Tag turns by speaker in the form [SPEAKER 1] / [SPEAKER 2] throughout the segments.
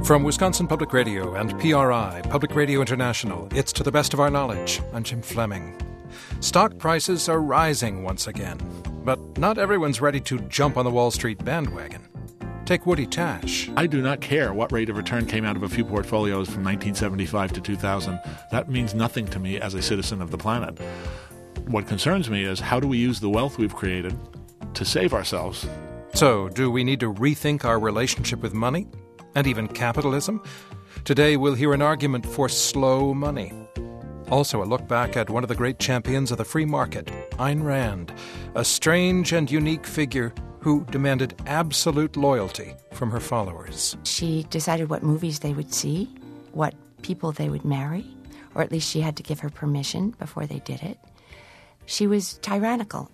[SPEAKER 1] From Wisconsin Public Radio and PRI, Public Radio International, it's To the Best of Our Knowledge. I'm Jim Fleming. Stock prices are rising once again, but not everyone's ready to jump on the Wall Street bandwagon. Take Woody Tash.
[SPEAKER 2] I do not care what rate of return came out of a few portfolios from 1975 to 2000. That means nothing to me as a citizen of the planet. What concerns me is how do we use the wealth we've created to save ourselves?
[SPEAKER 1] So, do we need to rethink our relationship with money? And even capitalism? Today we'll hear an argument for slow money. Also a look back at one of the great champions of the free market, Ayn Rand, a strange and unique figure who demanded absolute loyalty from her followers.
[SPEAKER 3] She decided what movies they would see, what people they would marry, or at least she had to give her permission before they did it. She was tyrannical.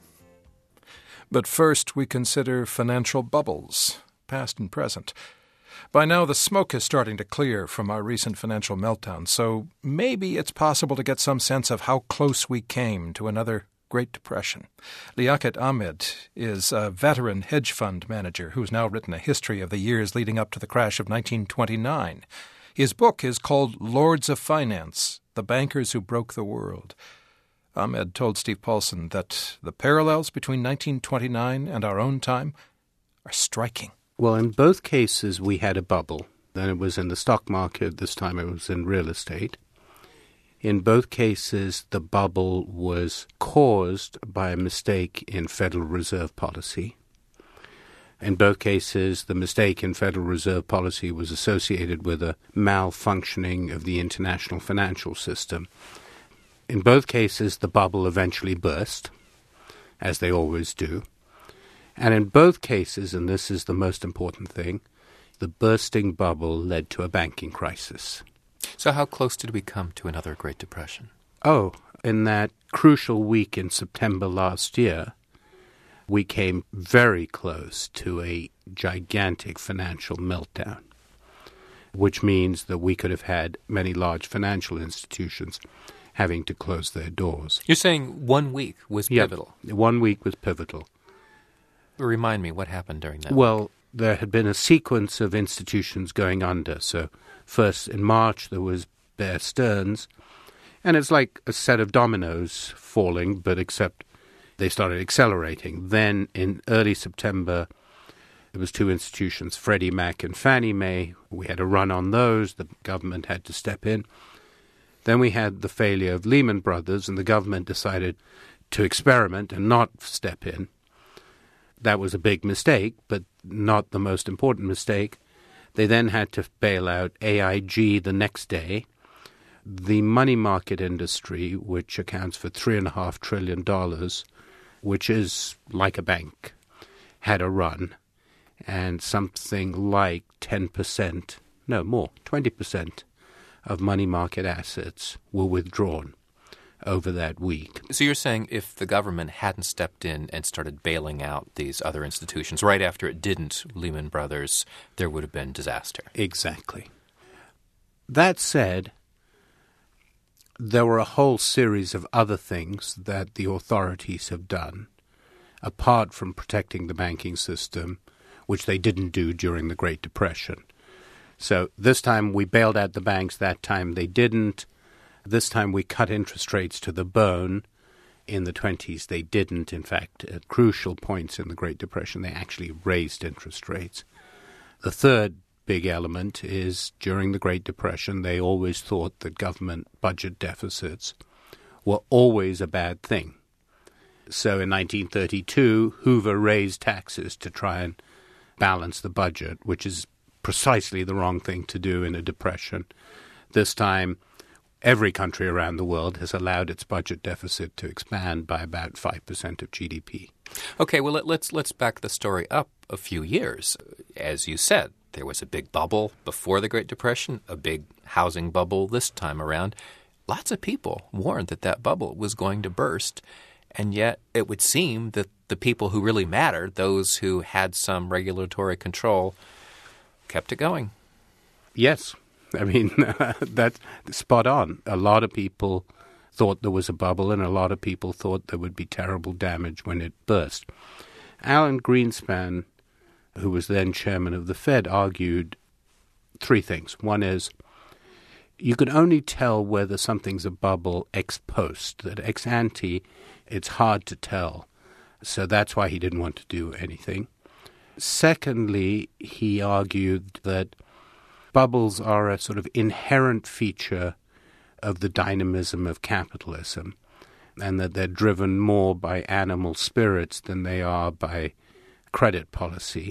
[SPEAKER 1] But first we consider financial bubbles, past and present. By now, the smoke is starting to clear from our recent financial meltdown, so maybe it's possible to get some sense of how close we came to another Great Depression. Liaquat Ahamed is a veteran hedge fund manager who's now written a history of the years leading up to the crash of 1929. His book is called Lords of Finance, The Bankers Who Broke the World. Ahamed told Steve Paulson that the parallels between 1929 and our own time are striking.
[SPEAKER 4] Well, in both cases, we had a bubble. Then it was in the stock market. This time it was in real estate. In both cases, the bubble was caused by a mistake in Federal Reserve policy. In both cases, the mistake in Federal Reserve policy was associated with a malfunctioning of the international financial system. In both cases, the bubble eventually burst, as they always do. And in both cases, and this is the most important thing, the bursting bubble led to a banking crisis.
[SPEAKER 5] So how close did we come to another Great Depression?
[SPEAKER 4] Oh, in that crucial week in September last year, we came very close to a gigantic financial meltdown, which means that we could have had many large financial institutions having to close their doors.
[SPEAKER 5] You're saying 1 week was pivotal?
[SPEAKER 4] Yeah, 1 week was pivotal.
[SPEAKER 5] Remind me, what happened during that
[SPEAKER 4] week? There had been a sequence of institutions going under. So first in March there was Bear Stearns, and it's like a set of dominoes falling, but except they started accelerating. Then in early September there was two institutions, Freddie Mac and Fannie Mae. We had a run on those. The government had to step in. Then we had the failure of Lehman Brothers, and the government decided to experiment and not step in. That was a big mistake, but not the most important mistake. They then had to bail out AIG the next day. The money market industry, which accounts for $3.5 trillion, which is like a bank, had a run, and something like 10%, no more, 20% of money market assets were withdrawn over that week.
[SPEAKER 5] So you're saying if the government hadn't stepped in and started bailing out these other institutions right after it didn't, Lehman Brothers, there would have been disaster.
[SPEAKER 4] Exactly. That said, there were a whole series of other things that the authorities have done, apart from protecting the banking system, which they didn't do during the Great Depression. So this time we bailed out the banks, that time they didn't. This time we cut interest rates to the bone. In the 1920s, they didn't. In fact, at crucial points in the Great Depression, they actually raised interest rates. The third big element is during the Great Depression, they always thought that government budget deficits were always a bad thing. So in 1932, Hoover raised taxes to try and balance the budget, which is precisely the wrong thing to do in a depression. This time, every country around the world has allowed its budget deficit to expand by about 5% of GDP.
[SPEAKER 5] Okay, well, let's back the story up a few years. As you said, there was a big bubble before the Great Depression, a big housing bubble this time around. Lots of people warned that that bubble was going to burst, and yet it would seem that the people who really mattered, those who had some regulatory control, kept it going.
[SPEAKER 4] Yes. I mean, that's spot on. A lot of people thought there was a bubble, and a lot of people thought there would be terrible damage when it burst. Alan Greenspan, who was then chairman of the Fed, argued three things. One is you can only tell whether something's a bubble ex post, that ex ante it's hard to tell. So that's why he didn't want to do anything. Secondly, he argued that bubbles are a sort of inherent feature of the dynamism of capitalism, and that they're driven more by animal spirits than they are by credit policy.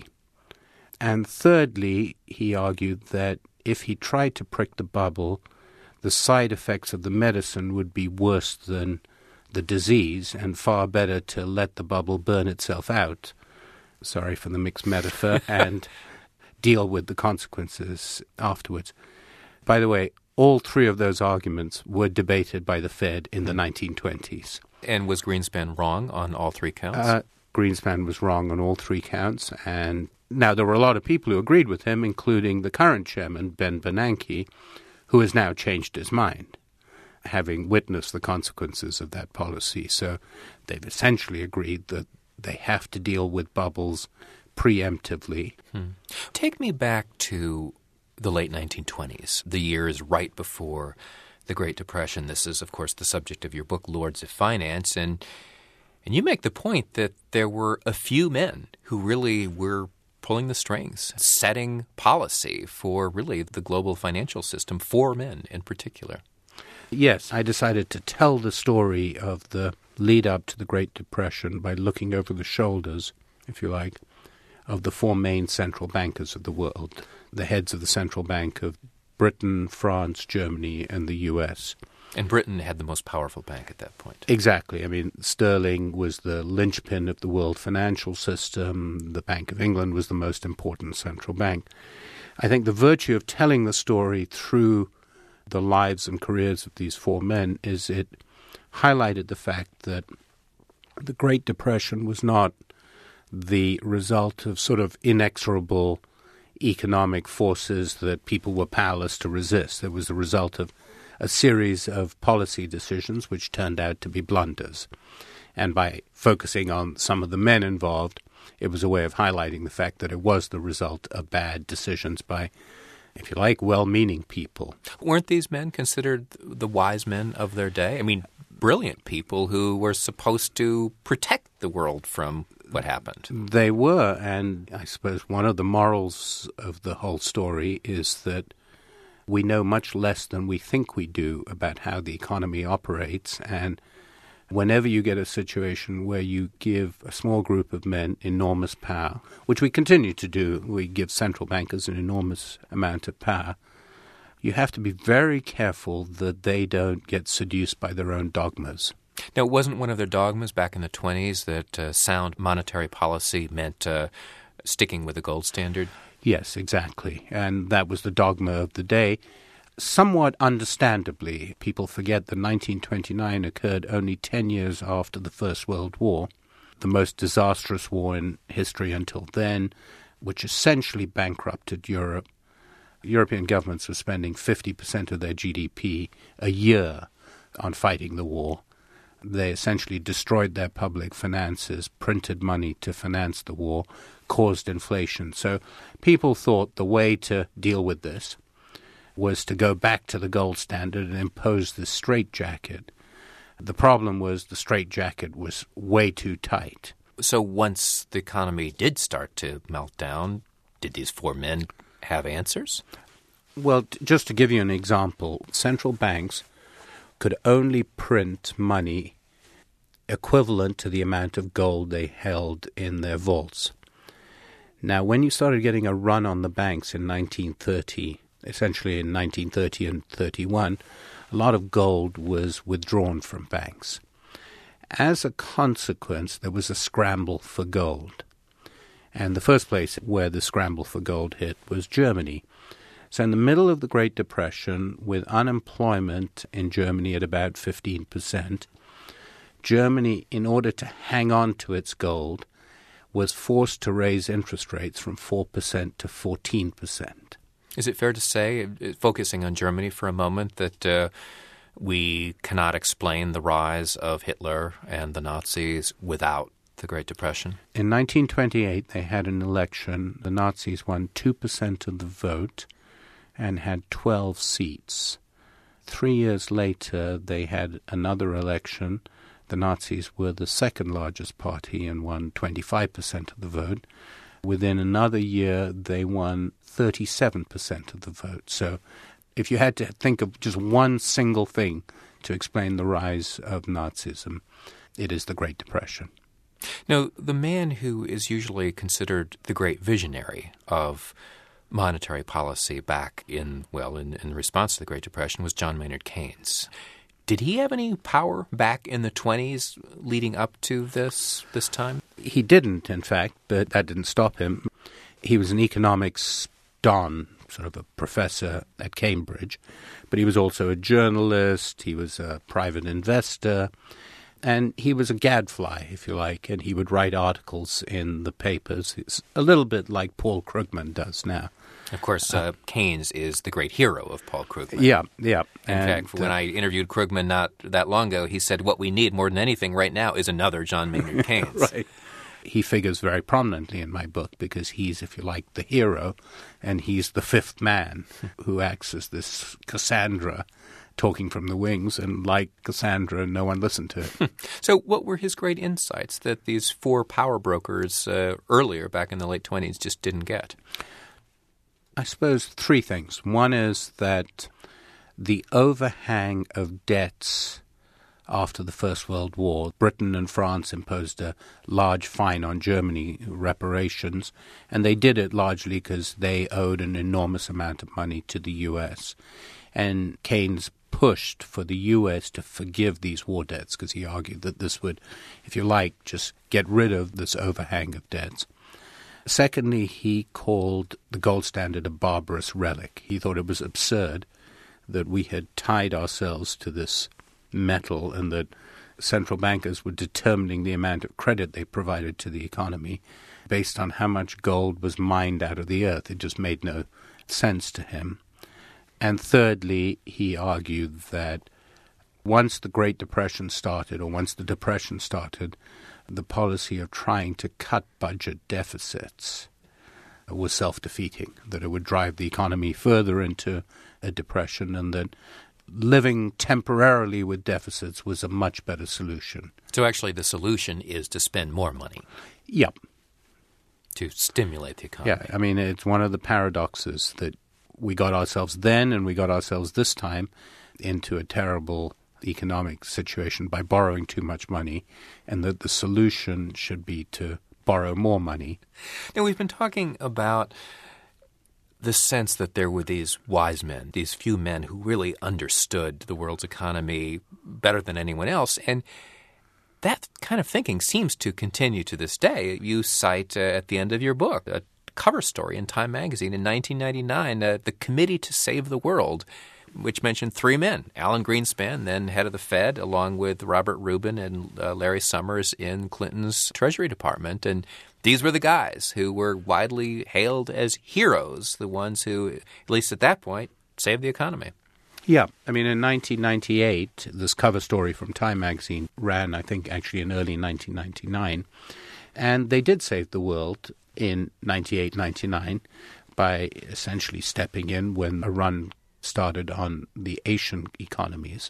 [SPEAKER 4] And thirdly, he argued that if he tried to prick the bubble, the side effects of the medicine would be worse than the disease, and far better to let the bubble burn itself out, sorry for the mixed metaphor, and deal with the consequences afterwards. By the way, all three of those arguments were debated by the Fed in the 1920s.
[SPEAKER 5] And was Greenspan wrong on all three counts?
[SPEAKER 4] Greenspan was wrong on all three counts, and now there were a lot of people who agreed with him, including the current chairman, Ben Bernanke, who has now changed his mind, having witnessed the consequences of that policy. So they've essentially agreed that they have to deal with bubbles preemptively.
[SPEAKER 5] Take me back to the late 1920s, the years right before the Great Depression. This is, of course, the subject of your book, Lords of Finance, and you make the point that there were a few men who really were pulling the strings, setting policy for really the global financial system, 4 men in particular.
[SPEAKER 4] Yes, I decided to tell the story of the lead up to the Great Depression by looking over the shoulders, if you like, of the 4 main central bankers of the world, the heads of the central bank of Britain, France, Germany, and the U.S.
[SPEAKER 5] And Britain had the most powerful bank at that point.
[SPEAKER 4] Exactly. I mean, sterling was the linchpin of the world financial system. The Bank of England was the most important central bank. I think the virtue of telling the story through the lives and careers of these 4 men is it highlighted the fact that the Great Depression was not the result of sort of inexorable economic forces that people were powerless to resist. It was the result of a series of policy decisions which turned out to be blunders. And by focusing on some of the men involved, it was a way of highlighting the fact that it was the result of bad decisions by, if you like, well-meaning people.
[SPEAKER 5] Weren't these men considered the wise men of their day? I mean, brilliant people who were supposed to protect the world from what happened.
[SPEAKER 4] They were, and I suppose one of the morals of the whole story is that we know much less than we think we do about how the economy operates, and whenever you get a situation where you give a small group of men enormous power, which we continue to do, we give central bankers an enormous amount of power, you have to be very careful that they don't get seduced by their own dogmas.
[SPEAKER 5] Now, it wasn't one of their dogmas back in the 20s that sound monetary policy meant sticking with the gold standard?
[SPEAKER 4] Yes, exactly. And that was the dogma of the day. Somewhat understandably, people forget that 1929 occurred only 10 years after the First World War, the most disastrous war in history until then, which essentially bankrupted Europe. European governments were spending 50% of their GDP a year on fighting the war. They essentially destroyed their public finances, printed money to finance the war, caused inflation. So people thought the way to deal with this was to go back to the gold standard and impose this straitjacket. The problem was the straitjacket was way too tight.
[SPEAKER 5] So once the economy did start to melt down, did these 4 men have answers?
[SPEAKER 4] Well, just to give you an example, central banks could only print money equivalent to the amount of gold they held in their vaults. Now, when you started getting a run on the banks in 1930, essentially in 1930 and 31, a lot of gold was withdrawn from banks. As a consequence, there was a scramble for gold. And the first place where the scramble for gold hit was Germany. So in the middle of the Great Depression, with unemployment in Germany at about 15%, Germany, in order to hang on to its gold, was forced to raise interest rates from 4% to 14%.
[SPEAKER 5] Is it fair to say, focusing on Germany for a moment, that we cannot explain the rise of Hitler and the Nazis without the Great Depression?
[SPEAKER 4] In 1928, they had an election. The Nazis won 2% of the vote. and had 12 seats. 3 years later, they had another election. The Nazis were the second largest party and won 25% of the vote. Within another year, they won 37% of the vote. So if you had to think of just one single thing to explain the rise of Nazism, it is the Great Depression.
[SPEAKER 5] Now, the man who is usually considered the great visionary of monetary policy back in response to the Great Depression was John Maynard Keynes. Did he have any power back in the 1920s leading up to this time?
[SPEAKER 4] He didn't, in fact, but that didn't stop him. He was an economics don, sort of a professor at Cambridge, but he was also a journalist, he was a private investor, and he was a gadfly, if you like, and he would write articles in the papers. It's a little bit like Paul Krugman does now.
[SPEAKER 5] Of course, Keynes is the great hero of Paul Krugman.
[SPEAKER 4] Yeah.
[SPEAKER 5] In fact, when I interviewed Krugman not that long ago, he said what we need more than anything right now is another John Maynard Keynes.
[SPEAKER 4] Right. He figures very prominently in my book because he's, if you like, the hero, and he's the fifth man who acts as this Cassandra talking from the wings, and like Cassandra, no one listened to it.
[SPEAKER 5] So what were his great insights that these four power brokers earlier, back in the late 1920s, just didn't get?
[SPEAKER 4] I suppose three things. One is that the overhang of debts after the First World War, Britain and France imposed a large fine on Germany, reparations, and they did it largely because they owed an enormous amount of money to the U.S. And Keynes pushed for the U.S. to forgive these war debts because he argued that this would, if you like, just get rid of this overhang of debts. Secondly, he called the gold standard a barbarous relic. He thought it was absurd that we had tied ourselves to this metal and that central bankers were determining the amount of credit they provided to the economy based on how much gold was mined out of the earth. It just made no sense to him. And thirdly, he argued that once the Great Depression started, or once the Depression started, the policy of trying to cut budget deficits was self-defeating, that it would drive the economy further into a depression, and that living temporarily with deficits was a much better solution.
[SPEAKER 5] So actually the solution is to spend more money.
[SPEAKER 4] Yep.
[SPEAKER 5] To stimulate the economy.
[SPEAKER 4] Yeah, I mean, it's one of the paradoxes that we got ourselves then and we got ourselves this time into a terrible economic situation by borrowing too much money, and that the solution should be to borrow more money.
[SPEAKER 5] Now, we've been talking about the sense that there were these wise men, these few men who really understood the world's economy better than anyone else, and that kind of thinking seems to continue to this day. You cite at the end of your book a cover story in Time magazine in 1999, the Committee to Save the World, which mentioned three men: Alan Greenspan, then head of the Fed, along with Robert Rubin and Larry Summers in Clinton's Treasury Department. And these were the guys who were widely hailed as heroes, the ones who, at least at that point, saved the economy.
[SPEAKER 4] Yeah. I mean, in 1998, this cover story from Time magazine ran, I think, actually in early 1999. And they did save the world in 98, 99 by essentially stepping in when a run started on the Asian economies.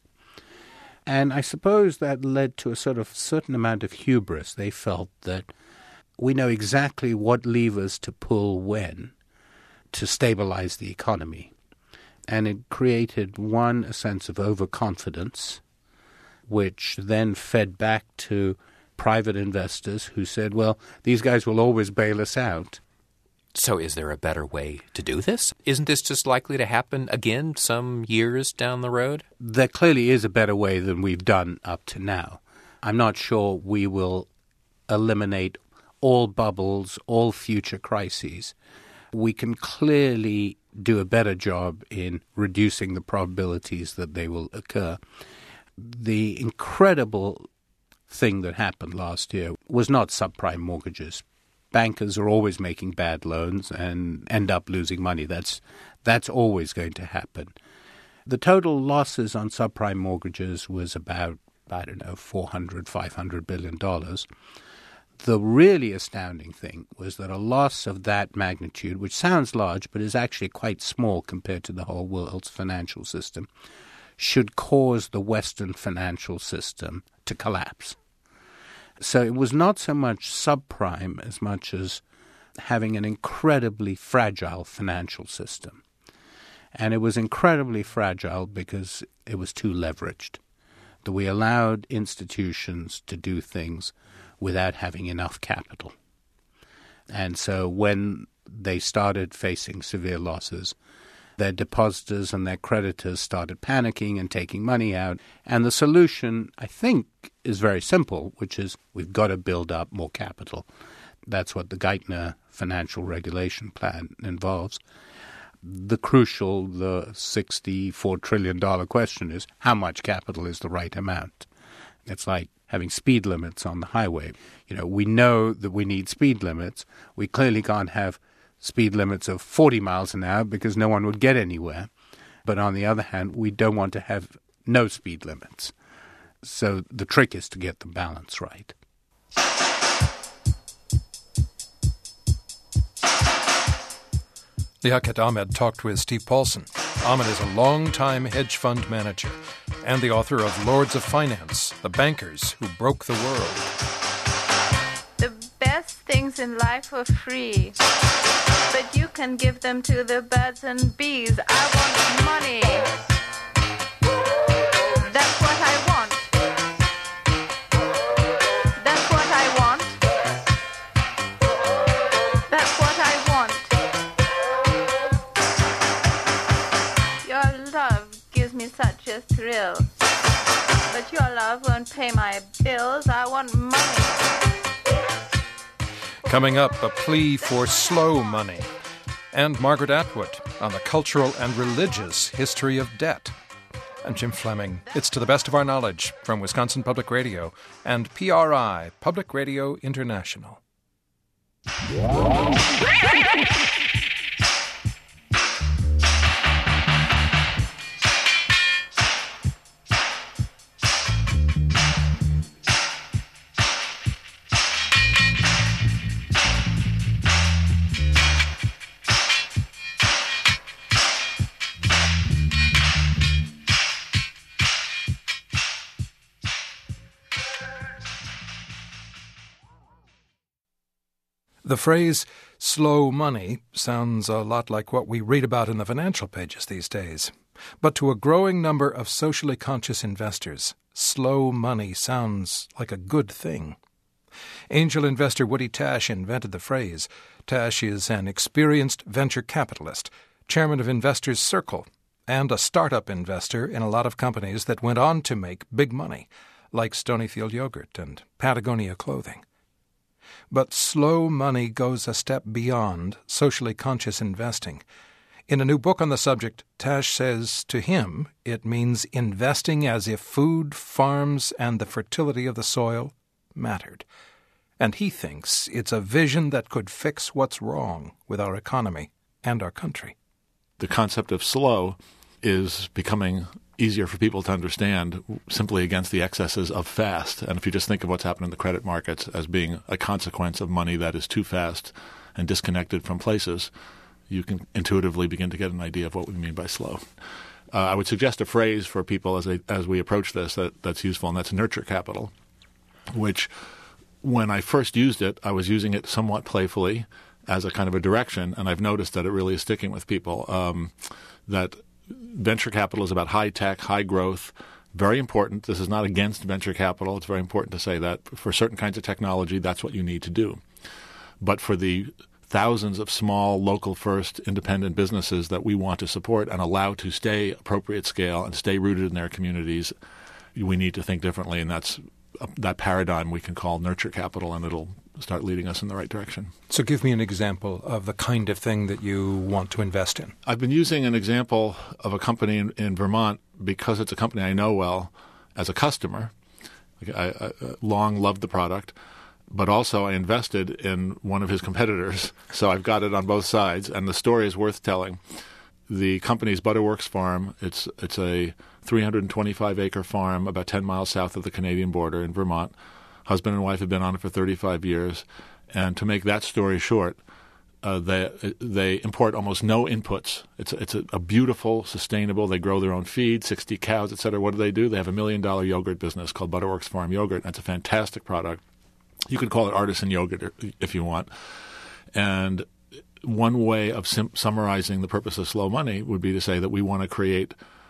[SPEAKER 4] And I suppose that led to a sort of certain amount of hubris. They felt that we know exactly what levers to pull when to stabilize the economy. And it created, a sense of overconfidence, which then fed back to private investors who said, well, these guys will always bail us out.
[SPEAKER 5] So is there a better way to do this? Isn't this just likely to happen again some years down the road?
[SPEAKER 4] There clearly is a better way than we've done up to now. I'm not sure we will eliminate all bubbles, all future crises. We can clearly do a better job in reducing the probabilities that they will occur. The incredible thing that happened last year was not subprime mortgages. Bankers are always making bad loans and end up losing money. That's always going to happen. The total losses on subprime mortgages was about, $400, $500 billion. The really astounding thing was that a loss of that magnitude, which sounds large but is actually quite small compared to the whole world's financial system, should cause the Western financial system to collapse. So it was not so much subprime as much as having an incredibly fragile financial system. And it was incredibly fragile because it was too leveraged. That we allowed institutions to do things without having enough capital. And so when they started facing severe losses, their depositors and their creditors started panicking and taking money out. And the solution, I think, is very simple, which is we've got to build up more capital. That's what the Geithner Financial Regulation Plan involves. The crucial, the $64 trillion question is how much capital is the right amount? It's like having speed limits on the highway. We know that we need speed limits. We clearly can't have speed limits of 40 miles an hour because no one would get anywhere. But on the other hand, we don't want to have no speed limits. So the trick is to get the balance right.
[SPEAKER 1] Liaquat Ahmed talked with Steve Paulson. Ahmed is a long-time hedge fund manager and the author of Lords of Finance, The Bankers Who Broke the World.
[SPEAKER 6] The best things in life are free, but you can give them to the birds and bees. I want money. That's what I want. That's what I want. That's what I want. Your love gives me such a thrill. But your love won't pay my bills. I want money.
[SPEAKER 1] Coming up, a plea for slow money. And Margaret Atwood on the cultural and religious history of debt. I'm Jim Fleming. It's To the Best of Our Knowledge from Wisconsin Public Radio and PRI, Public Radio International. The phrase slow money sounds a lot like what we read about in the financial pages these days. But to a growing number of socially conscious investors, slow money sounds like a good thing. Angel investor Woody Tasch invented the phrase. Tasch is an experienced venture capitalist, chairman of Investors Circle, and a startup investor in a lot of companies that went on to make big money, like Stonyfield Yogurt and Patagonia Clothing. But slow money goes a step beyond socially conscious investing. In a new book on the subject, Tasch says to him it means investing as if food, farms, and the fertility of the soil mattered. And he thinks it's a vision that could fix what's wrong with our economy and our country.
[SPEAKER 2] The concept of slow is becoming easier for people to understand simply against the excesses of fast. And if you just think of what's happened in the credit markets as being a consequence of money that is too fast and disconnected from places, you can intuitively begin to get an idea of what we mean by slow. I would suggest a phrase for people as we approach this that's useful, and that's nurture capital, which when I first used it, I was using it somewhat playfully as a kind of a direction, and I've noticed that it really is sticking with people, that venture capital is about high tech, high growth, very important. This is not against venture capital. It's very important to say that for certain kinds of technology, that's what you need to do. But for the thousands of small, local first, independent businesses that we want to support and allow to stay appropriate scale and stay rooted in their communities, we need to think differently, and that paradigm we can call nurture capital, and it'll start leading us in the right direction.
[SPEAKER 1] So give me an example of the kind of thing that you want to invest in.
[SPEAKER 2] I've been using an example of a company in Vermont because it's a company I know well as a customer. I long loved the product, but also I invested in one of his competitors, so I've got it on both sides, and the story is worth telling. The company's Butterworks Farm, it's a 325-acre farm about 10 miles south of the Canadian border in Vermont, Husband and wife have been on it for 35 years. And to make that story short, they import almost no inputs. It's a beautiful, sustainable. They grow their own feed, 60 cows, et cetera. What do? They have $1 million yogurt business called Butterworks Farm Yogurt. That's a fantastic product. You could call it artisan yogurt if you want. And one way of summarizing the purpose of Slow Money would be to say that we want to create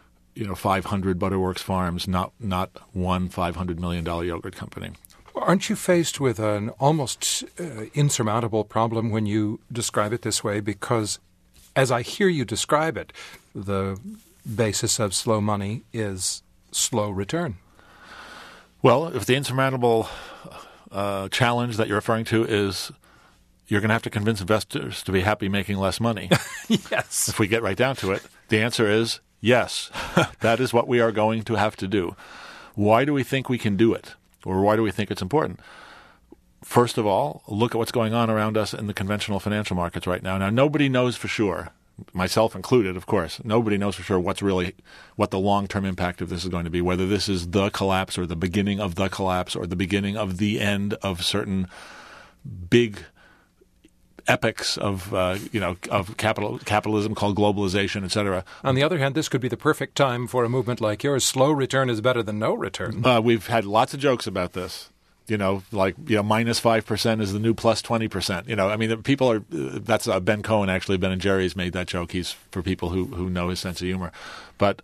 [SPEAKER 2] 500 Butterworks farms, not one $500 million yogurt company.
[SPEAKER 1] Aren't you faced with an almost insurmountable problem when you describe it this way? Because as I hear you describe it, the basis of Slow Money is slow return.
[SPEAKER 2] Well, if the insurmountable challenge that you're referring to is you're going to have to convince investors to be happy making less money.
[SPEAKER 1] Yes.
[SPEAKER 2] If we get right down to it, the answer is yes. That is what we are going to have to do. Why do we think we can do it? Or why do we think it's important? First of all, look at what's going on around us in the conventional financial markets right now. Now, nobody knows for sure, myself included, of course, nobody knows for sure what the long-term impact of this is going to be, whether this is the collapse or the beginning of the collapse or the beginning of the end of certain big epics of capitalism called globalization, et cetera.
[SPEAKER 1] On the other hand, this could be the perfect time for a movement like yours. Slow return is better than no return.
[SPEAKER 2] We've had lots of jokes about this. Minus 5% is the new plus 20%. People are. That's Ben Cohen, actually. Ben and Jerry's made that joke. He's for people who know his sense of humor. But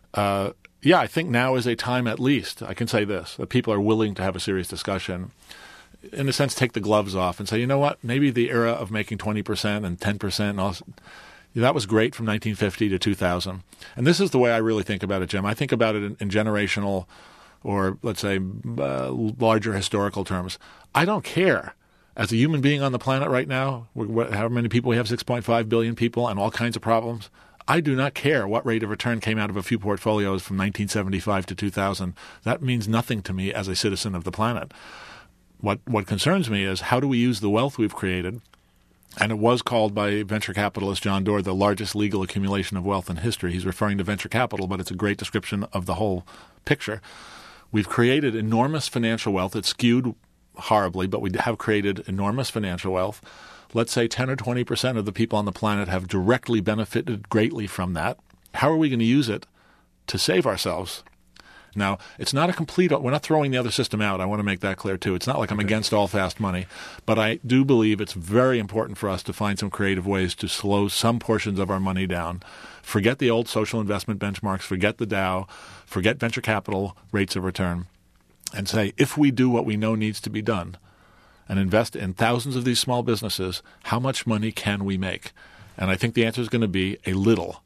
[SPEAKER 2] I think now is a time, at least, I can say this, that people are willing to have a serious discussion. In a sense, take the gloves off and say, you know what, maybe the era of making 20% and 10% and all, that was great from 1950 to 2000. And this is the way I really think about it, Jim. I think about it in generational or, let's say, larger historical terms. I don't care. As a human being on the planet right now, however many people we have, 6.5 billion people and all kinds of problems, I do not care what rate of return came out of a few portfolios from 1975 to 2000. That means nothing to me as a citizen of the planet. What concerns me is how do we use the wealth we've created, and it was called by venture capitalist John Doerr the largest legal accumulation of wealth in history. He's referring to venture capital, but it's a great description of the whole picture. We've created enormous financial wealth. It's skewed horribly, but we have created enormous financial wealth. Let's say 10 or 20% of the people on the planet have directly benefited greatly from that. How are we going to use it to save ourselves? Now, it's not a complete – we're not throwing the other system out. I want to make that clear, too. It's not like I'm against all fast money. But I do believe it's very important for us to find some creative ways to slow some portions of our money down. Forget the old social investment benchmarks. Forget the Dow. Forget venture capital rates of return. And say, if we do what we know needs to be done and invest in thousands of these small businesses, how much money can we make? And I think the answer is going to be a little,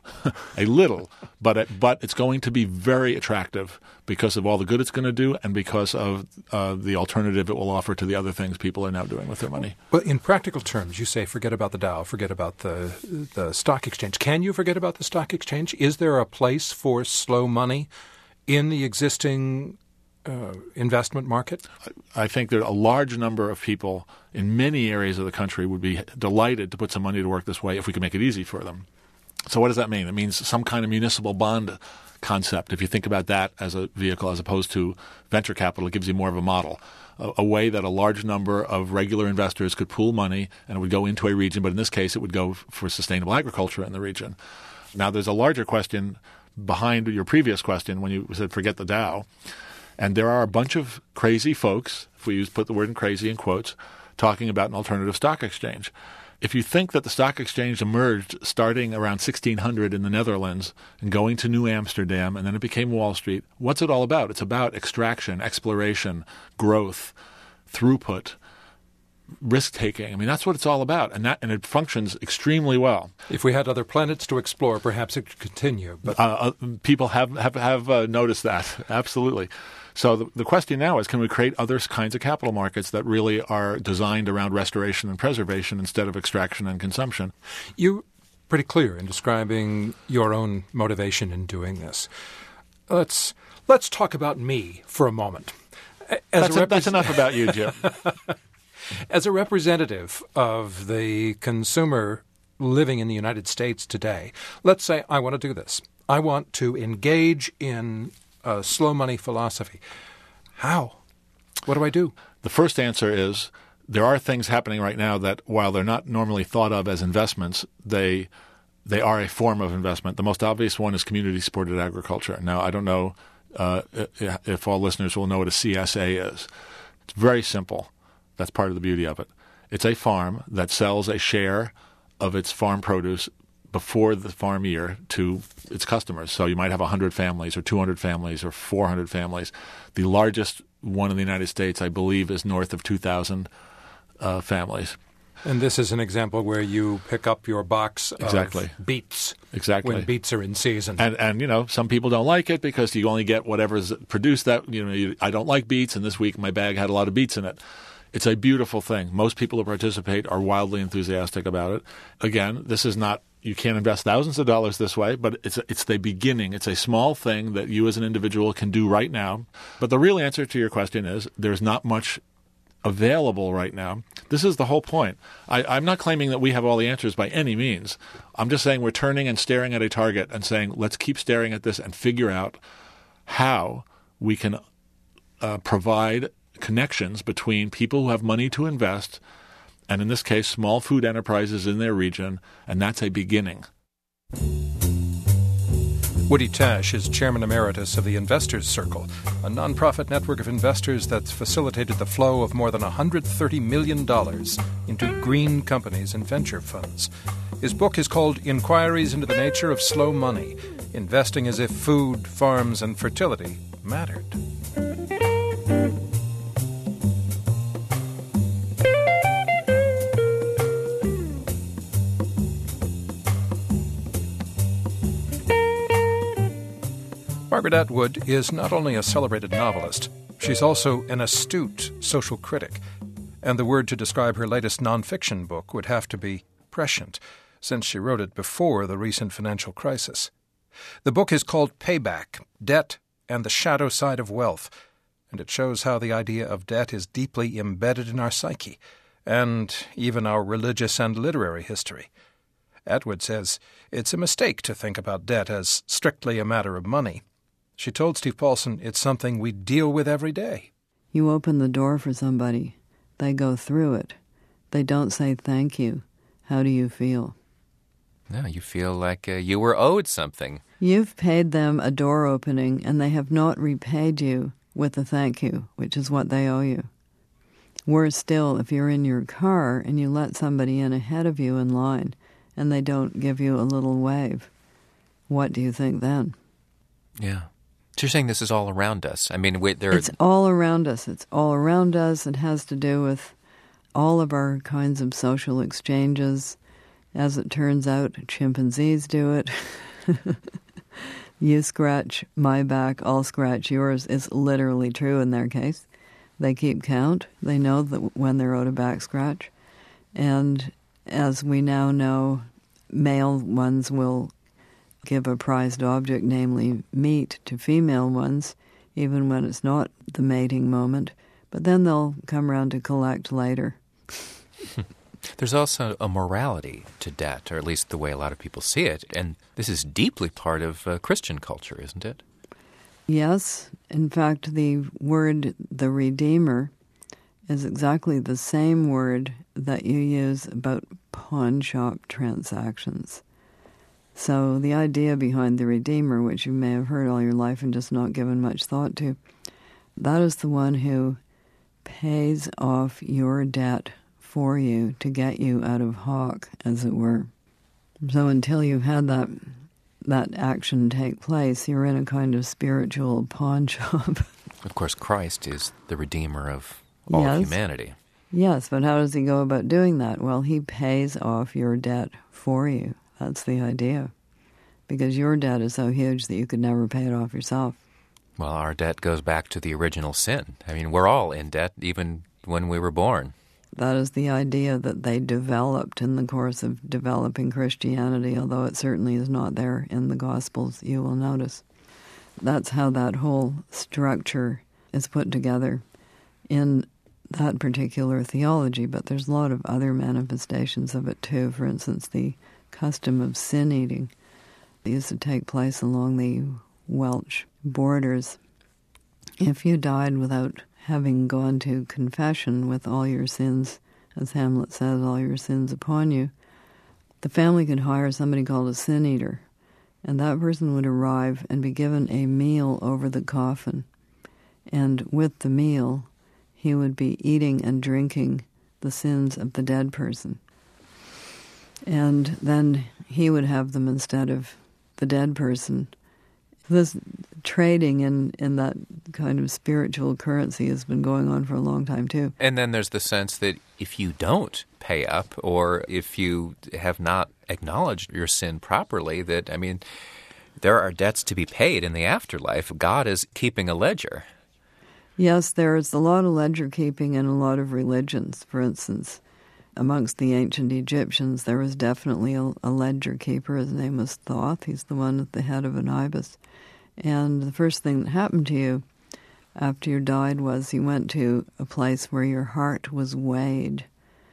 [SPEAKER 2] but it's going to be very attractive because of all the good it's going to do and because of the alternative it will offer to the other things people are now doing with their money.
[SPEAKER 1] Well, in practical terms, you say forget about the Dow, forget about the stock exchange. Can you forget about the stock exchange? Is there a place for slow money in the existing investment market?
[SPEAKER 2] I think that a large number of people in many areas of the country would be delighted to put some money to work this way if we could make it easy for them. So what does that mean? It means some kind of municipal bond concept. If you think about that as a vehicle as opposed to venture capital, it gives you more of a model, a way that a large number of regular investors could pool money and it would go into a region, but in this case it would go for sustainable agriculture in the region. Now there's a larger question behind your previous question when you said forget the Dow. And there are a bunch of crazy folks, if we put the word in crazy in quotes, talking about an alternative stock exchange. If you think that the stock exchange emerged starting around 1600 in the Netherlands and going to New Amsterdam and then it became Wall Street, what's it all about? It's about extraction, exploration, growth, throughput, risk-taking. I mean, that's what it's all about, and it functions extremely well.
[SPEAKER 1] If we had other planets to explore, perhaps it could continue. But
[SPEAKER 2] people have noticed that, absolutely. So the question now is, can we create other kinds of capital markets that really are designed around restoration and preservation instead of extraction and consumption?
[SPEAKER 1] You're pretty clear in describing your own motivation in doing this. Let's talk about me for a moment.
[SPEAKER 2] That's enough about you, Jim.
[SPEAKER 1] As a representative of the consumer living in the United States today, let's say I want to do this. I want to engage in a slow money philosophy. How? What do I do?
[SPEAKER 2] The first answer is there are things happening right now that, while they're not normally thought of as investments, they are a form of investment. The most obvious one is community-supported agriculture. Now, I don't know if all listeners will know what a CSA is. It's very simple. That's part of the beauty of it. It's a farm that sells a share of its farm produce before the farm year to its customers. So you might have 100 families or 200 families or 400 families. The largest one in the United States, I believe, is north of 2,000 families.
[SPEAKER 1] And this is an example where you pick up your box of beets.
[SPEAKER 2] Exactly.
[SPEAKER 1] When beets are in season.
[SPEAKER 2] And some people don't like it because you only get whatever's produced. I don't like beets, and this week my bag had a lot of beets in it. It's a beautiful thing. Most people who participate are wildly enthusiastic about it. Again, this is not, you can't invest thousands of dollars this way, but it's the beginning. It's a small thing that you as an individual can do right now. But the real answer to your question is there's not much available right now. This is the whole point. I'm not claiming that we have all the answers by any means. I'm just saying we're turning and staring at a target and saying, let's keep staring at this and figure out how we can provide connections between people who have money to invest and, in this case, small food enterprises in their region, and that's a beginning.
[SPEAKER 1] Woody Tash is Chairman Emeritus of the Investors Circle, a nonprofit network of investors that's facilitated the flow of more than $130 million into green companies and venture funds. His book is called Inquiries into the Nature of Slow Money, Investing as if Food, Farms, and Fertility Mattered. Margaret Atwood is not only a celebrated novelist, she's also an astute social critic. And the word to describe her latest nonfiction book would have to be prescient, since she wrote it before the recent financial crisis. The book is called Payback, Debt and the Shadow Side of Wealth, and it shows how the idea of debt is deeply embedded in our psyche, and even our religious and literary history. Atwood says it's a mistake to think about debt as strictly a matter of money. She told Steve Paulson it's something we deal with every day.
[SPEAKER 7] You open the door for somebody. They go through it. They don't say thank you. How do you feel?
[SPEAKER 5] No, you feel like you were owed something.
[SPEAKER 7] You've paid them a door opening, and they have not repaid you with a thank you, which is what they owe you. Worse still, if you're in your car and you let somebody in ahead of you in line and they don't give you a little wave, what do you think then?
[SPEAKER 5] Yeah. So you're saying this is all around us. I mean,
[SPEAKER 7] it's all around us. It's all around us. It has to do with all of our kinds of social exchanges. As it turns out, chimpanzees do it. You scratch my back, I'll scratch yours is literally true in their case. They keep count. They know that when they're owed a back scratch. And as we now know, male ones will give a prized object, namely meat, to female ones, even when it's not the mating moment. But then they'll come around to collect later.
[SPEAKER 5] There's also a morality to debt, or at least the way a lot of people see it. And this is deeply part of Christian culture, isn't it?
[SPEAKER 7] Yes. In fact, the word the Redeemer is exactly the same word that you use about pawn shop transactions. So the idea behind the Redeemer, which you may have heard all your life and just not given much thought to, that is the one who pays off your debt for you to get you out of hock, as it were. So until you've had that action take place, you're in a kind of spiritual pawn shop.
[SPEAKER 5] Of course, Christ is the Redeemer of all of humanity.
[SPEAKER 7] Yes, but how does he go about doing that? Well, he pays off your debt for you. That's the idea. Because your debt is so huge that you could never pay it off yourself.
[SPEAKER 5] Well, our debt goes back to the original sin. I mean, we're all in debt, even when we were born.
[SPEAKER 7] That is the idea that they developed in the course of developing Christianity, although it certainly is not there in the Gospels, you will notice. That's how that whole structure is put together in that particular theology, but there's a lot of other manifestations of it too. For instance, the custom of sin-eating used to take place along the Welsh borders. If you died without having gone to confession with all your sins, as Hamlet says, all your sins upon you, the family could hire somebody called a sin eater, and that person would arrive and be given a meal over the coffin. And with the meal, he would be eating and drinking the sins of the dead person. And then he would have them instead of the dead person. This trading in that kind of spiritual currency has been going on for a long time, too.
[SPEAKER 5] And then there's the sense that if you don't pay up, or if you have not acknowledged your sin properly, that, I mean, there are debts to be paid in the afterlife. God is keeping a ledger.
[SPEAKER 7] Yes, there's a lot of ledger keeping in a lot of religions. For instance, amongst the ancient Egyptians, there was definitely a ledger keeper. His name was Thoth. He's the one at the head of an ibis. And the first thing that happened to you after you died was you went to a place where your heart was weighed.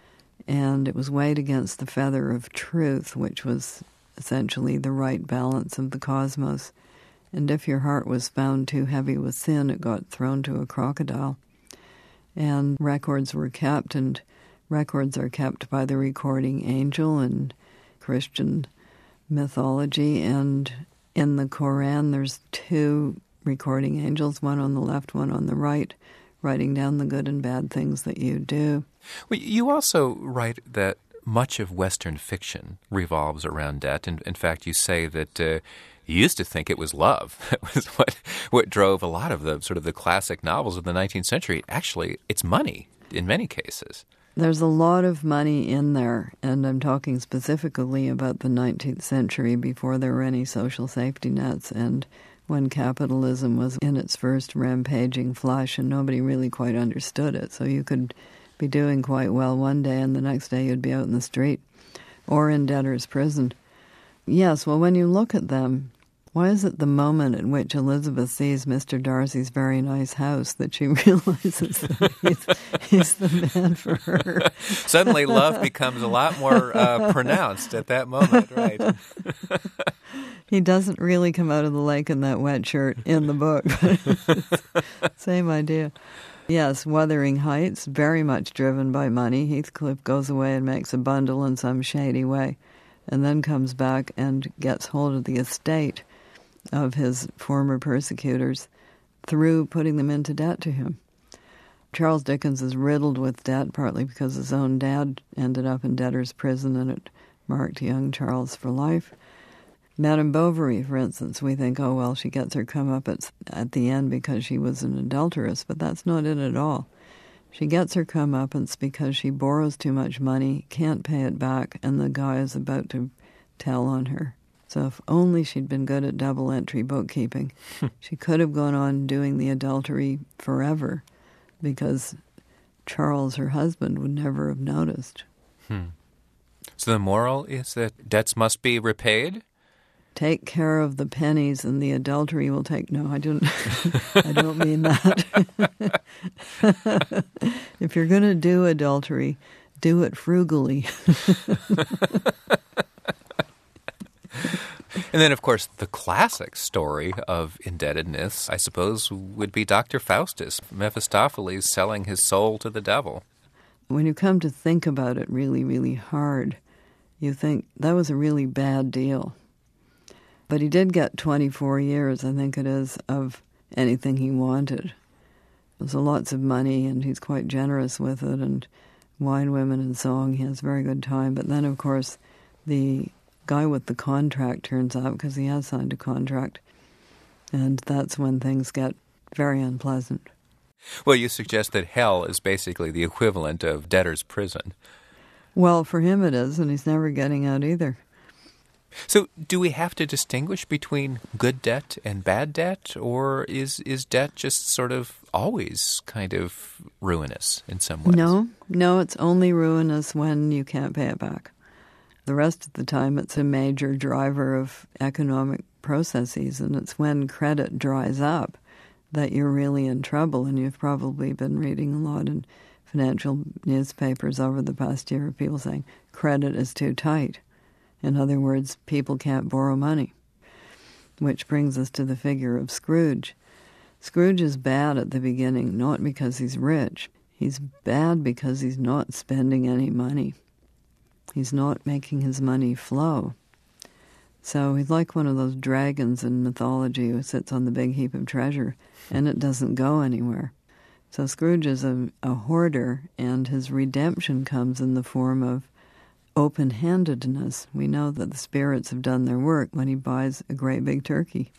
[SPEAKER 7] And it was weighed against the feather of truth, which was essentially the right balance of the cosmos. And if your heart was found too heavy with sin, it got thrown to a crocodile. And records were kept, and records are kept by the recording angel in Christian mythology. And in the Quran, there's 2 recording angels, one on the left, one on the right, writing down the good and bad things that you do.
[SPEAKER 5] Well, you also write that much of Western fiction revolves around debt. And in fact, you say that you used to think it was love. That was what drove a lot of the sort of the classic novels of the 19th century. Actually, it's money in many cases.
[SPEAKER 7] There's a lot of money in there, and I'm talking specifically about the 19th century before there were any social safety nets and when capitalism was in its first rampaging flush and nobody really quite understood it. So you could be doing quite well one day and the next day you'd be out in the street or in debtor's prison. Yes, well, when you look at them, why is it the moment in which Elizabeth sees Mr. Darcy's very nice house that she realizes that he's the man for her?
[SPEAKER 5] Suddenly love becomes a lot more pronounced at that moment, right?
[SPEAKER 7] He doesn't really come out of the lake in that wet shirt in the book. Same idea. Yes, Wuthering Heights, very much driven by money. Heathcliff goes away and makes a bundle in some shady way and then comes back and gets hold of the estate of his former persecutors through putting them into debt to him. Charles Dickens is riddled with debt, partly because his own dad ended up in debtor's prison and it marked young Charles for life. Madame Bovary, for instance, we think, oh, well, she gets her comeuppance at the end because she was an adulteress, but that's not it at all. She gets her comeuppance because she borrows too much money, can't pay it back, and the guy is about to tell on her. So if only she'd been good at double-entry bookkeeping, she could have gone on doing the adultery forever because Charles, her husband, would never have noticed.
[SPEAKER 5] So the moral is that debts must be repaid?
[SPEAKER 7] Take care of the pennies and the adultery will take... No, I don't mean that. If you're going to do adultery, do it frugally.
[SPEAKER 5] And then, of course, the classic story of indebtedness, I suppose, would be Dr. Faustus, Mephistopheles selling his soul to the devil.
[SPEAKER 7] When you come to think about it really, really hard, you think that was a really bad deal. But he did get 24 years, I think it is, of anything he wanted. There's lots of money, and he's quite generous with it, and wine, women, and song, he has a very good time. But then, of course, the guy with the contract turns out, because he has signed a contract, and that's when things get very unpleasant.
[SPEAKER 5] Well, you suggest that hell is basically the equivalent of debtor's prison.
[SPEAKER 7] Well, for him it is, and he's never getting out either.
[SPEAKER 5] So do we have to distinguish between good debt and bad debt, or is debt just sort of always kind of ruinous in some ways?
[SPEAKER 7] No, it's only ruinous when you can't pay it back. The rest of the time it's a major driver of economic processes, and it's when credit dries up that you're really in trouble, and you've probably been reading a lot in financial newspapers over the past year of people saying credit is too tight. In other words, people can't borrow money, which brings us to the figure of Scrooge. Scrooge is bad at the beginning, not because he's rich. He's bad because he's not spending any money. He's not making his money flow. So he's like one of those dragons in mythology who sits on the big heap of treasure, and it doesn't go anywhere. So Scrooge is a hoarder, and his redemption comes in the form of open-handedness. We know that the spirits have done their work when he buys a great big turkey.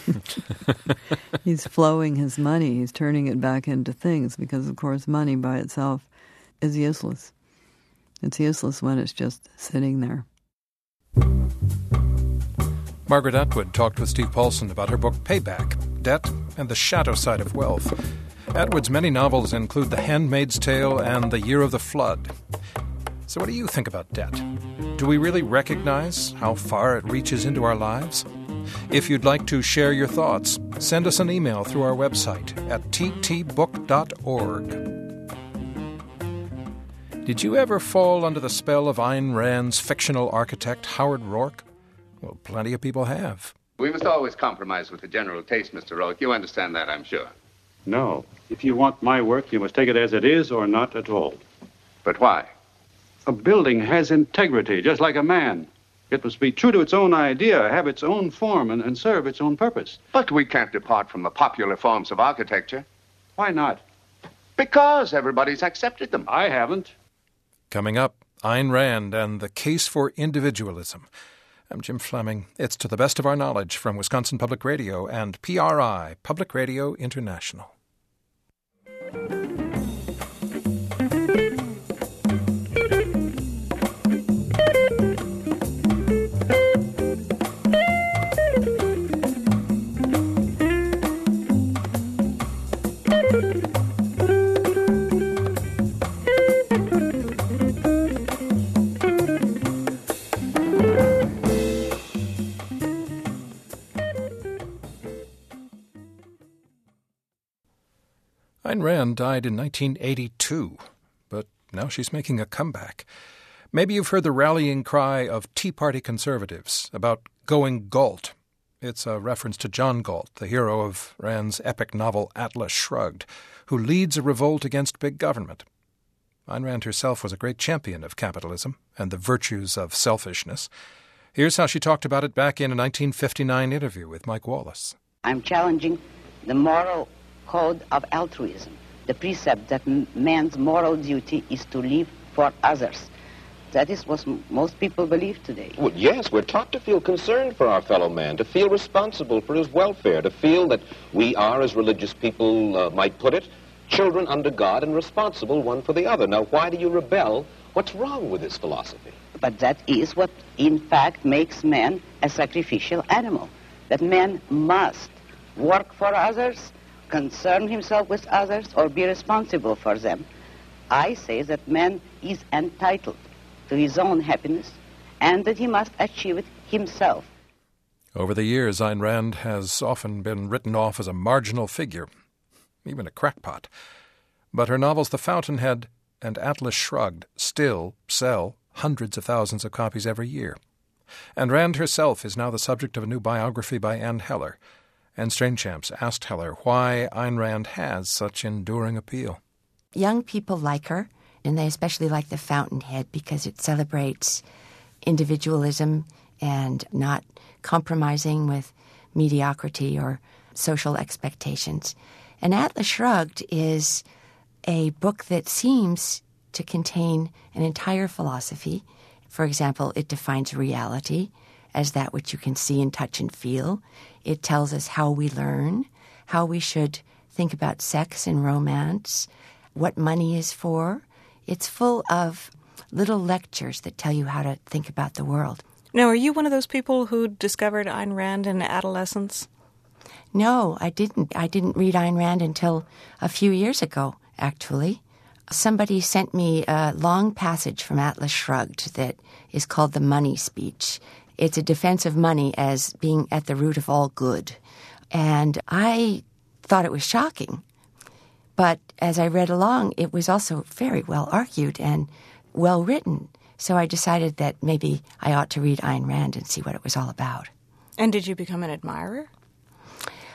[SPEAKER 7] He's flowing his money. He's turning it back into things because, of course, money by itself is useless. It's useless when it's just sitting there.
[SPEAKER 1] Margaret Atwood talked with Steve Paulson about her book Payback, Debt and the Shadow Side of Wealth. Atwood's many novels include The Handmaid's Tale and The Year of the Flood. So what do you think about debt? Do we really recognize how far it reaches into our lives? If you'd like to share your thoughts, send us an email through our website at ttbook.org. Did you ever fall under the spell of Ayn Rand's fictional architect Howard Rourke? Well, plenty of people have.
[SPEAKER 8] We must always compromise with the general taste, Mr. Rourke. You understand that, I'm sure.
[SPEAKER 9] No. If you want my work, you must take it as it is or not at all.
[SPEAKER 8] But why?
[SPEAKER 9] A building has integrity, just like a man. It must be true to its own idea, have its own form, and serve its own purpose.
[SPEAKER 8] But we can't depart from the popular forms of architecture.
[SPEAKER 9] Why not?
[SPEAKER 8] Because everybody's accepted them.
[SPEAKER 9] I haven't.
[SPEAKER 1] Coming up, Ayn Rand and the Case for Individualism. I'm Jim Fleming. It's To the Best of Our Knowledge from Wisconsin Public Radio and PRI, Public Radio International. Ayn Rand died in 1982, but now she's making a comeback. Maybe you've heard the rallying cry of Tea Party conservatives about going Galt. It's a reference to John Galt, the hero of Rand's epic novel Atlas Shrugged, who leads a revolt against big government. Ayn Rand herself was a great champion of capitalism and the virtues of selfishness. Here's how she talked about it back in a 1959 interview with Mike Wallace.
[SPEAKER 10] I'm challenging the moral code of altruism, the precept that man's moral duty is to live for others. That is what most people believe today.
[SPEAKER 11] Well, yes, we're taught to feel concerned for our fellow man, to feel responsible for his welfare, to feel that we are, as religious people might put it, children under God and responsible one for the other. Now, why do you rebel? What's wrong with this philosophy?
[SPEAKER 10] But that is what, in fact, makes man a sacrificial animal, that man must work for others, concern himself with others, or be responsible for them. I say that man is entitled to his own happiness and that he must achieve it himself.
[SPEAKER 1] Over the years, Ayn Rand has often been written off as a marginal figure, even a crackpot. But her novels The Fountainhead and Atlas Shrugged still sell hundreds of thousands of copies every year. And Rand herself is now the subject of a new biography by Anne Heller. And Strangechamps asked Heller why Ayn Rand has such enduring appeal.
[SPEAKER 3] Young people like her, and they especially like The Fountainhead because it celebrates individualism and not compromising with mediocrity or social expectations. And Atlas Shrugged is a book that seems to contain an entire philosophy. For example, it defines reality as that which you can see and touch and feel. It tells us how we learn, how we should think about sex and romance, what money is for. It's full of little lectures that tell you how to think about the world.
[SPEAKER 12] Now, are you one of those people who discovered Ayn Rand in adolescence?
[SPEAKER 3] No, I didn't. I didn't read Ayn Rand until a few years ago, actually. Somebody sent me a long passage from Atlas Shrugged that is called The Money Speech. It's a defense of money as being at the root of all good. And I thought it was shocking. But as I read along, it was also very well argued and well written. So I decided that maybe I ought to read Ayn Rand and see what it was all about.
[SPEAKER 12] And did you become an admirer?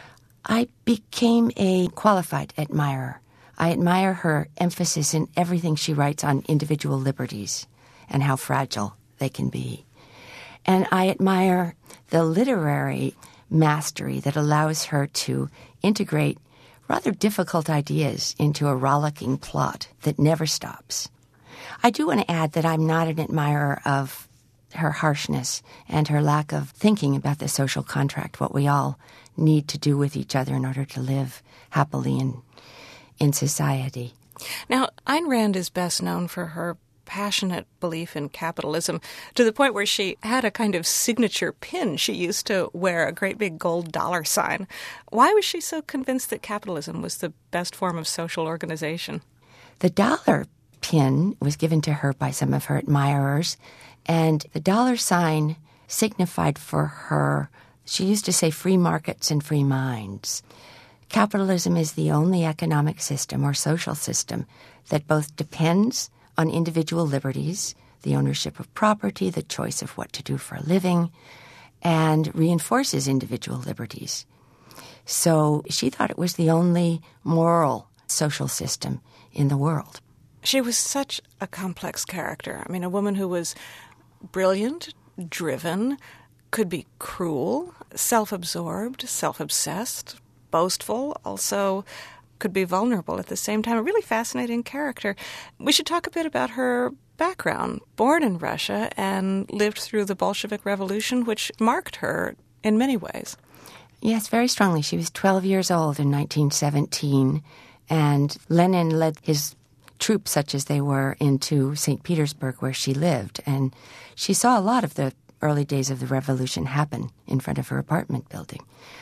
[SPEAKER 3] I became a qualified admirer. I admire her emphasis in everything she writes on individual liberties and how fragile they can be. And I admire the literary mastery that allows her to integrate rather difficult ideas into a rollicking plot that never stops. I do want to add that I'm not an admirer of her harshness and her lack of thinking about the social contract, what we all need to do with each other in order to live happily in society.
[SPEAKER 12] Now, Ayn Rand is best known for her passionate belief in capitalism, to the point where she had a kind of signature pin. She used to wear a great big gold dollar sign. Why was she so convinced that capitalism was the best form of social organization?
[SPEAKER 3] The dollar pin was given to her by some of her admirers, and the dollar sign signified for her, she used to say, free markets and free minds. Capitalism is the only economic system or social system that both depends on individual liberties, the ownership of property, the choice of what to do for a living, and reinforces individual liberties. So she thought it was the only moral social system in the world.
[SPEAKER 12] She was such a complex character. I mean, a woman who was brilliant, driven, could be cruel, self-absorbed, self-obsessed, boastful, also could be vulnerable at the same time. A really fascinating character. We should talk a bit about her background. Born in Russia and lived through the Bolshevik Revolution, which marked her in many ways.
[SPEAKER 3] Yes, very strongly. She was 12 years old in 1917, and Lenin led his troops, such as they were, into St. Petersburg, where she lived. And she saw a lot of the early days of the revolution happen in front of her apartment building.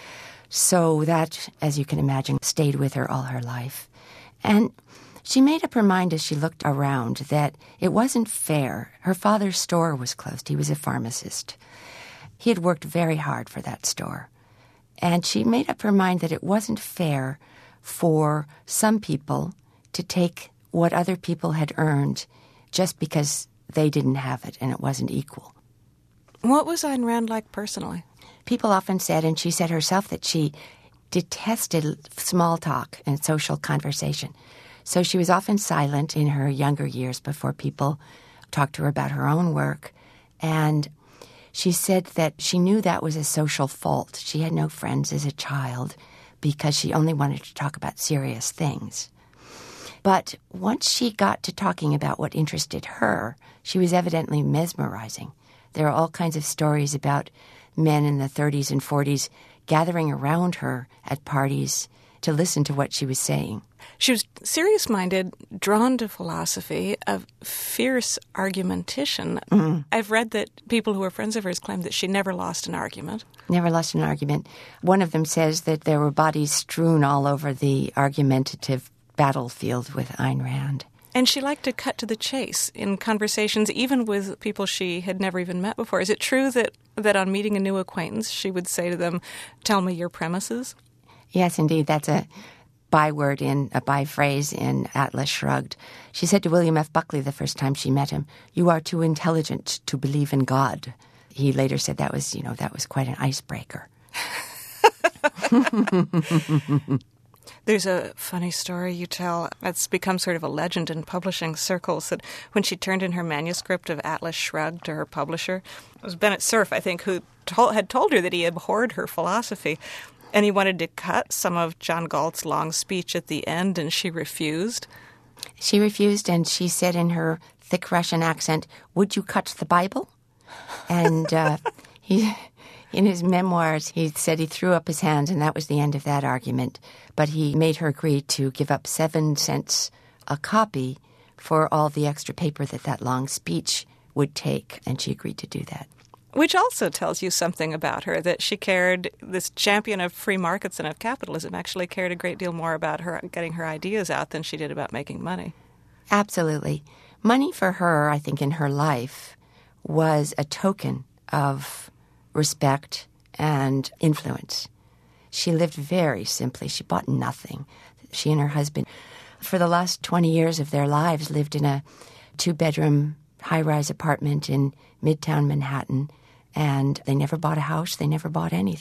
[SPEAKER 3] So that, as you can imagine, stayed with her all her life. And she made up her mind as she looked around that it wasn't fair. Her father's store was closed. He was a pharmacist. He had worked very hard for that store. And she made up her mind that it wasn't fair for some people to take what other people had earned just because they didn't have it and it wasn't equal.
[SPEAKER 12] What was Ayn Rand like personally?
[SPEAKER 3] People often said, and she said herself, that she detested small talk and social conversation. So she was often silent in her younger years before people talked to her about her own work. And she said that she knew that was a social fault. She had no friends as a child because she only wanted to talk about serious things. But once she got to talking about what interested her, she was evidently mesmerizing. There are all kinds of stories about men in the 30s and 40s gathering around her at parties to listen to what she was saying.
[SPEAKER 12] She was serious-minded, drawn to philosophy, a fierce argumentician. Mm-hmm. I've read that people who were friends of hers claimed that she never lost an argument.
[SPEAKER 3] Never lost an argument. One of them says that there were bodies strewn all over the argumentative battlefield with Ayn Rand.
[SPEAKER 12] And she liked to cut to the chase in conversations, even with people she had never even met before. Is it true that on meeting a new acquaintance, she would say to them, "Tell me your premises"?
[SPEAKER 3] Yes, indeed. That's a byphrase in Atlas Shrugged. She said to William F. Buckley the first time she met him, "You are too intelligent to believe in God." He later said that was quite an icebreaker.
[SPEAKER 12] There's a funny story you tell that's become sort of a legend in publishing circles, that when she turned in her manuscript of Atlas Shrugged to her publisher, it was Bennett Cerf, I think, who had told her that he abhorred her philosophy, and he wanted to cut some of John Galt's long speech at the end, and she refused.
[SPEAKER 3] She refused, and she said in her thick Russian accent, "Would you cut the Bible?" And in his memoirs, he said he threw up his hands, and that was the end of that argument. But he made her agree to give up 7 cents a copy for all the extra paper that long speech would take, and she agreed to do that.
[SPEAKER 12] Which also tells you something about her, that she cared, this champion of free markets and of capitalism, actually cared a great deal more about her getting her ideas out than she did about making money.
[SPEAKER 3] Absolutely. Money for her, I think, in her life was a token of respect and influence. She lived very simply. She bought nothing. She and her husband, for the last 20 years of their lives, lived in a 2-bedroom high-rise apartment in Midtown Manhattan, and they never bought a house. They never bought anything.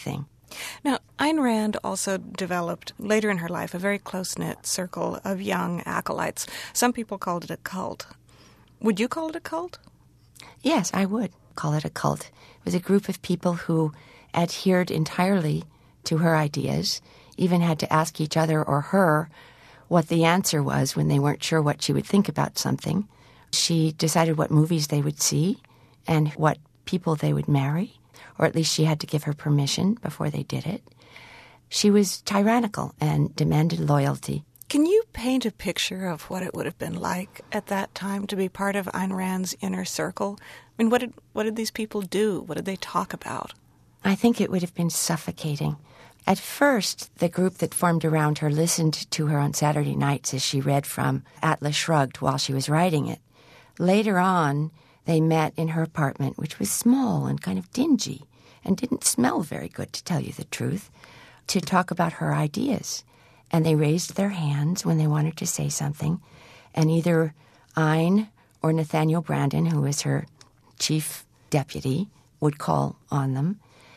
[SPEAKER 12] Now, Ayn Rand also developed, later in her life, a very close-knit circle of young acolytes. Some people called it a cult. Would you call it a cult?
[SPEAKER 3] Yes, I would call it a cult. It was a group of people who adhered entirely to her ideas, even had to ask each other or her what the answer was when they weren't sure what she would think about something. She decided what movies they would see and what people they would marry, or at least she had to give her permission before they did it. She was tyrannical and demanded loyalty.
[SPEAKER 12] Can you paint a picture of what it would have been like at that time to be part of Ayn Rand's inner circle? I mean, what did these people do? What did they talk about?
[SPEAKER 3] I think it would have been suffocating. At first, the group that formed around her listened to her on Saturday nights as she read from Atlas Shrugged while she was writing it. Later on, they met in her apartment, which was small and kind of dingy and didn't smell very good, to tell you the truth, to talk about her ideas. And they raised their hands when they wanted to say something, and either Ayn or Nathaniel Branden, who was her chief deputy, would call on them,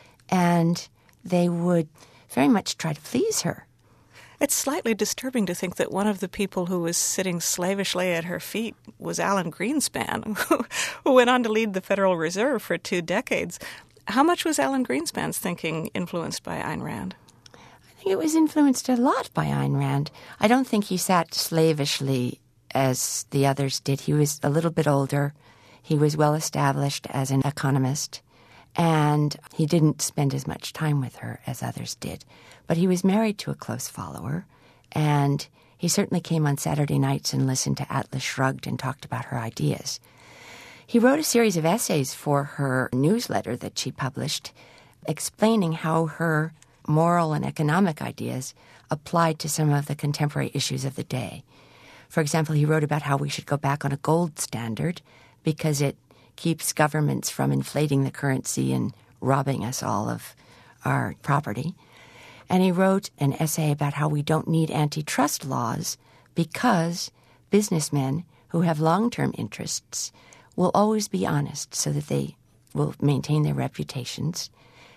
[SPEAKER 3] and they would very much try to please her.
[SPEAKER 12] It's slightly disturbing to think that one of the people who was sitting slavishly at her feet was Alan Greenspan, who went on to lead the Federal Reserve for 2 decades. How much was Alan Greenspan's thinking influenced by Ayn Rand?
[SPEAKER 3] I think it was influenced a lot by Ayn Rand. I don't think he sat slavishly as the others did. He was a little bit older. He was well established as an economist, and he didn't spend as much time with her as others did. But he was married to a close follower, and he certainly came on Saturday nights and listened to Atlas Shrugged and talked about her ideas. He wrote a series of essays for her newsletter that she published, explaining how her moral and economic ideas applied to some of the contemporary issues of the day. For example, he wrote about how we should go back on a gold standard because it keeps governments from inflating the currency and robbing us all of our property. And he wrote an essay about how we don't need antitrust laws because businessmen who have long-term interests will always be honest so that they will maintain their reputations,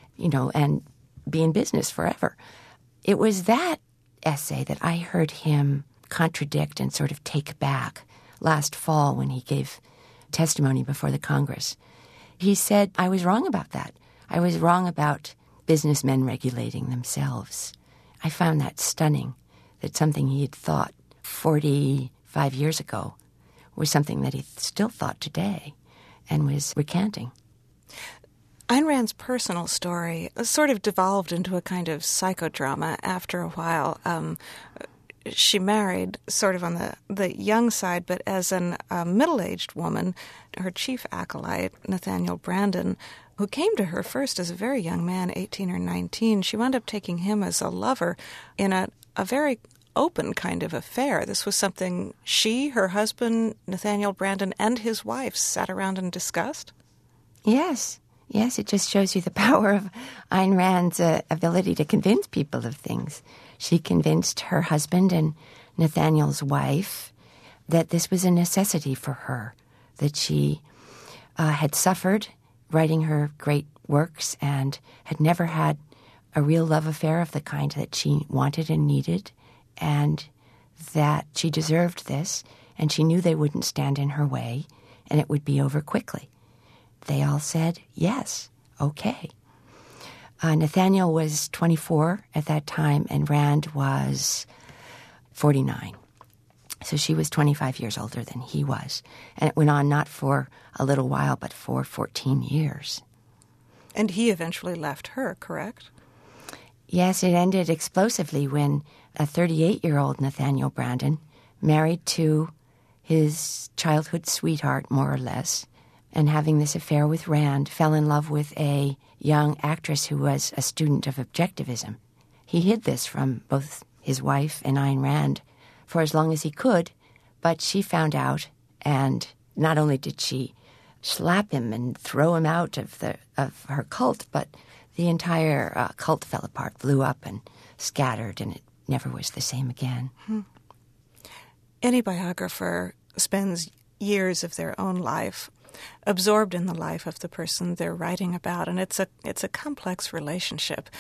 [SPEAKER 3] and be in business forever. It was that essay that I heard him contradict and sort of take back last fall when he gave testimony before the Congress. He said, I was wrong about that. I was wrong about businessmen regulating themselves. I found that stunning, that something he had thought 45 years ago was something that he still thought today and was recanting.
[SPEAKER 12] Ayn Rand's personal story sort of devolved into a kind of psychodrama after a while. She married sort of on the young side, but as a middle-aged woman, her chief acolyte, Nathaniel Branden, who came to her first as a very young man, 18 or 19, she wound up taking him as a lover in a very open kind of affair. This was something she, her husband, Nathaniel Branden, and his wife sat around and discussed?
[SPEAKER 3] Yes, it just shows you the power of Ayn Rand's ability to convince people of things. She convinced her husband and Nathaniel's wife that this was a necessity for her, that she had suffered writing her great works and had never had a real love affair of the kind that she wanted and needed, and that she deserved this, and she knew they wouldn't stand in her way, and it would be over quickly. They all said, yes, okay. Nathaniel was 24 at that time, and Rand was 49. So she was 25 years older than he was. And it went on not for a little while, but for 14 years.
[SPEAKER 12] And he eventually left her, correct?
[SPEAKER 3] Yes, it ended explosively when a 38-year-old Nathaniel Branden, married to his childhood sweetheart, more or less, and having this affair with Rand, fell in love with a young actress who was a student of objectivism. He hid this from both his wife and Ayn Rand for as long as he could, but she found out, and not only did she slap him and throw him out of her cult, but the entire cult fell apart, blew up and scattered, and it never was the same again.
[SPEAKER 12] Any biographer spends years of their own life absorbed in the life of the person they're writing about, and it's a complex relationship.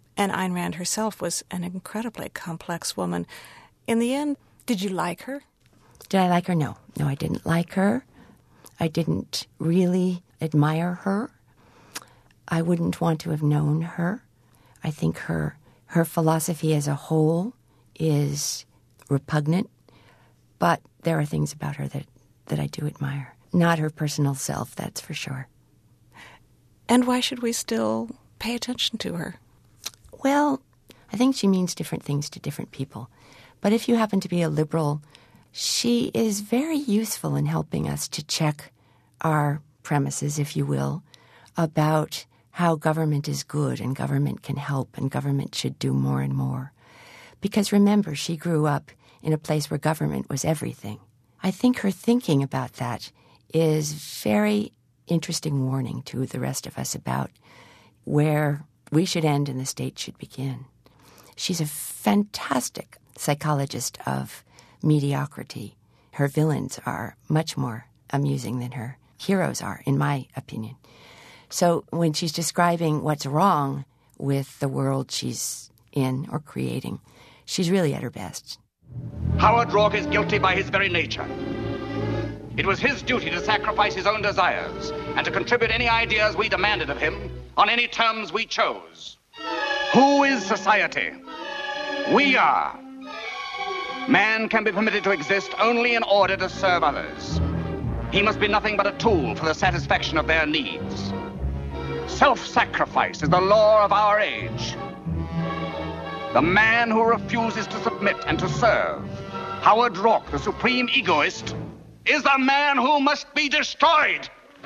[SPEAKER 12] And Ayn Rand herself was an incredibly complex woman. In the end, did you like her?
[SPEAKER 3] Did I like her? No. No, I didn't like her. I didn't really admire her. I wouldn't want to have known her. I think her philosophy as a whole is repugnant, but there are things about her that I do admire. Not her personal self, that's for sure.
[SPEAKER 12] And why should we still pay attention to her?
[SPEAKER 3] Well, I think she means different things to different people. But if you happen to be a liberal, she is very useful in helping us to check our premises, if you will, about how government is good and government can help and government should do more and more. Because remember, she grew up in a place where government was everything. I think her thinking about that is very interesting warning to the rest of us about where we should end and the state should begin. She's a fantastic psychologist of mediocrity. Her villains are much more amusing than her heroes are, in my opinion. So when she's describing what's wrong with the world she's in or creating, she's really at her best.
[SPEAKER 8] Howard Rourke is guilty by his very nature. It was his duty to sacrifice his own desires and to contribute any ideas we demanded of him on any terms we chose. Who is society? We are. Man can be permitted to exist only in order to serve others. He must be nothing but a tool for the satisfaction of their needs. Self-sacrifice is the law of our age. The man who refuses to submit and to serve, Howard Rourke, the supreme egoist, is the man who must be destroyed.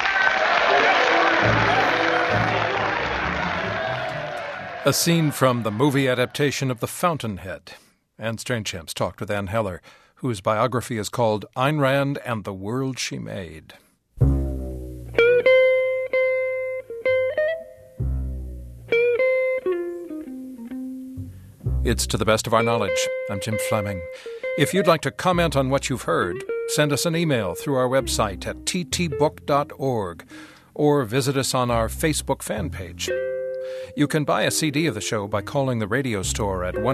[SPEAKER 1] A scene from the movie adaptation of The Fountainhead. Anne Strainchamps talked with Anne Heller, whose biography is called Ayn Rand and the World She Made. It's To the Best of Our Knowledge. I'm Jim Fleming. If you'd like to comment on what you've heard, send us an email through our website at ttbook.org or visit us on our Facebook fan page. You can buy a CD of the show by calling the radio store at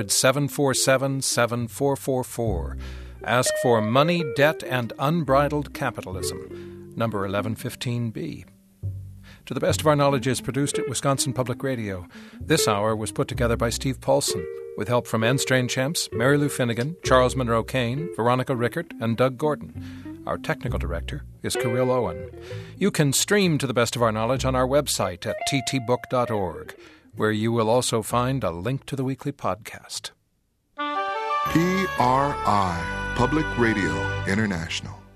[SPEAKER 1] 1-800-747-7444. Ask for Money, Debt, and Unbridled Capitalism, number 1115B. To the Best of Our Knowledge is produced at Wisconsin Public Radio. This hour was put together by Steve Paulson, with help from Anne Strainchamps, Mary Lou Finnegan, Charles Monroe Kane, Veronica Rickert, and Doug Gordon. Our technical director is Kirill Owen. You can stream To the Best of Our Knowledge on our website at ttbook.org, where you will also find a link to the weekly podcast.
[SPEAKER 13] PRI, Public Radio International.